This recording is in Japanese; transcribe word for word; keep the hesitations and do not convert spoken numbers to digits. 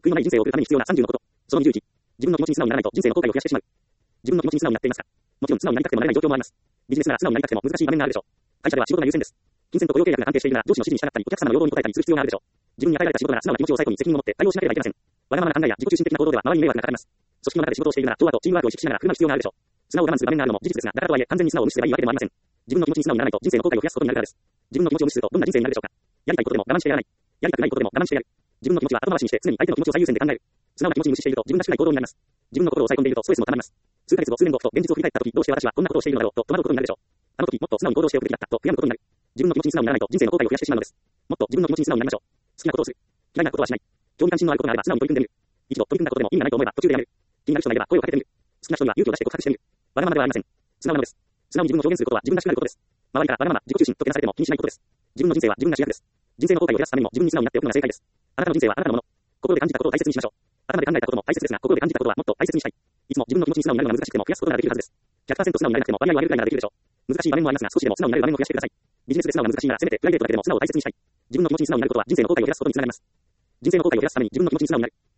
悔いのない人生を送るために必要なさんじゅうのこと。そのにじゅういち。自分の気持ちに素直にならないと人生の後悔を増やしてしまう。自分の気持ちに素直になっていますか？もちろん素直になりたくてもなれない状況もあります。ビジネスなら素直になりたくても難しい場面があるでしょう。会社では仕事が優先です。金銭と雇用契約が安定しているなら上司の指示に従ったりお客様の要望に応えたりする必要があるでしょう。自分に与えられた仕事なら素直な気持ちを抑え込み責任を持って対応しなければいけません。わがままな考えや自己中心的な行動では周りに迷惑がかかります。組織の中で仕事をしているなら調和とチームワークを意識しながら振る舞う必要があるでしょう。素直を我慢する場面があるのも事実ですが、だからとはいえ完全に素直を無視すればいいわけでもありません。自分の気持ちに素直にならないと人生の後悔を増やすことになるからです。自分の気持ちを無視するとどんな人生になるでしょうか。やりたいことでも我慢してやらない。やりたくないことでも我慢してやる。自分の気持ちは後回しにして常に相手の気持ちを最優先で考える。素直な気持ちに無視していると自分らしくない行動になります。自分の心を抑え込んでいるとストレスも溜まります。数ヶ月後、数年後と現実を振り返った時、どうして私はこんなことをしているのだろうと戸惑うことになるでしょう。あの時もっと素直に行動しておくべきだったと悔やむことになる。自分の気持ちに素直にならないと人生の後悔を増やしてしまうのです。もっと自分の気持ちに素直になりましょう。好きなことをする。嫌いなことはしない。興味関心のあることがあれば素直に取り組んでみる。一度取り組んだことでも意味がないと思えば途中でやめる。気になる人がいれば声をかけてみる。好きな人には勇気を出して告白してみる。わがままではありません。素直なのです。素直に自分を表現することは自分らしくなることです。周りからわがまま、自己中心とけなされても気にしないことです。自分の人生は自分が主役です。人生の後悔を減らすためにも自分に素直になっておくのが正解です。あなたの人生はあなたのもの。心で感じたことを大切にしましょう。頭で考えたことも大切ですが、心で感じたことはもっと大切にしたい。いつも自分の気持ちに素直になるのが難しくても増やすことができるはずです。ひゃくパーセント 素直になれなくても割合を上げるくらいならできるでしょう。難しい場面もありますが、少しでも素直になる場面を増やしてください。ビジネスで素直が難しいならせめてプライベートだけでも素直を大切にしたい。自分の気持ちに素直になることは人生の後悔を減らすことにつながります。人生の後悔を減らすために自分の気持ちに素直になる。